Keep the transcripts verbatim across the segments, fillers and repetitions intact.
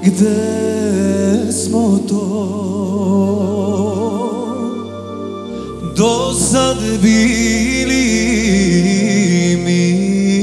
Gde smo to do sad bili mi?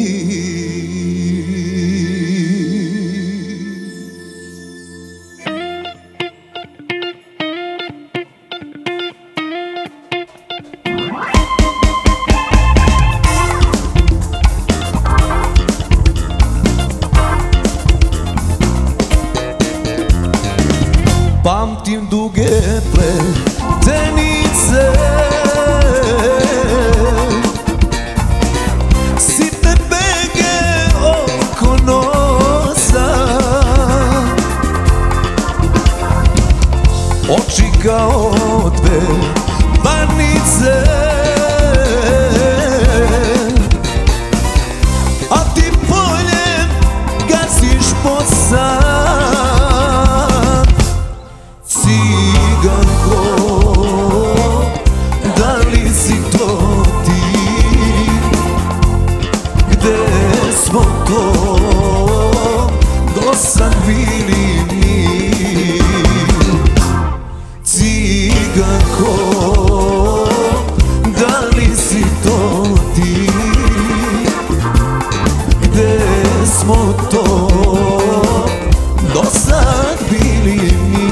Pamtim duge pletenice, sitne bege oko nosa, oči kao dve vanice, a ti poljem gaziš posad. Ciganko, da li si to ti? Gde smo to do sad bili mi? Ciganko, da li si to ti? Gde smo to do sad bili mi?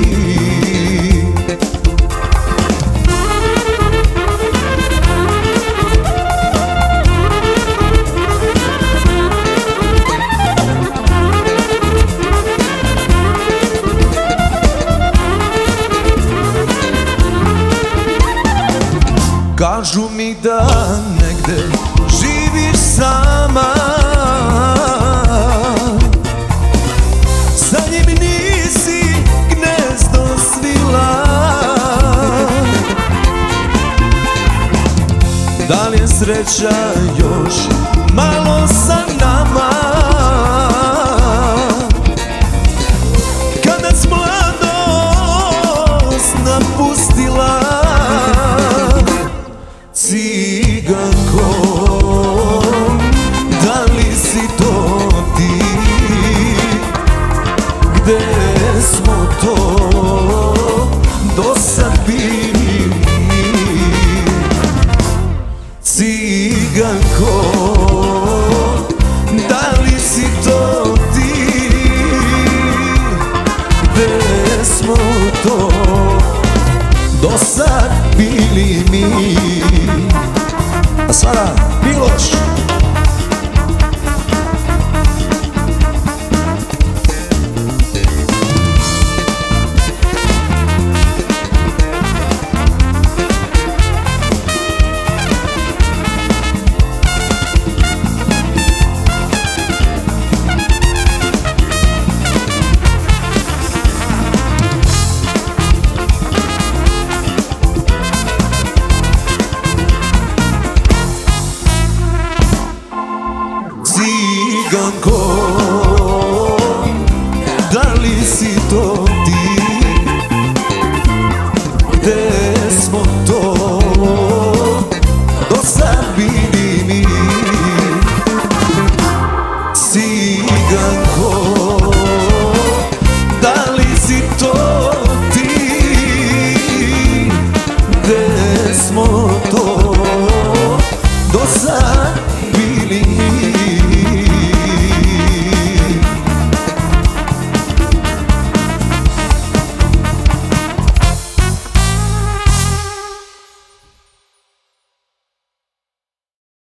Kažu mi da negde živiš sama, sa njim nisi gnezdo svila. Da li je sreća još malo sa nama, kada s mladost napustila? Ciganko, da li si to ti? Gde smo to do sad bili mi? Ciganko, da li si to ti? Gde smo to do sad bili mi? A sada Miloš. Ciganko,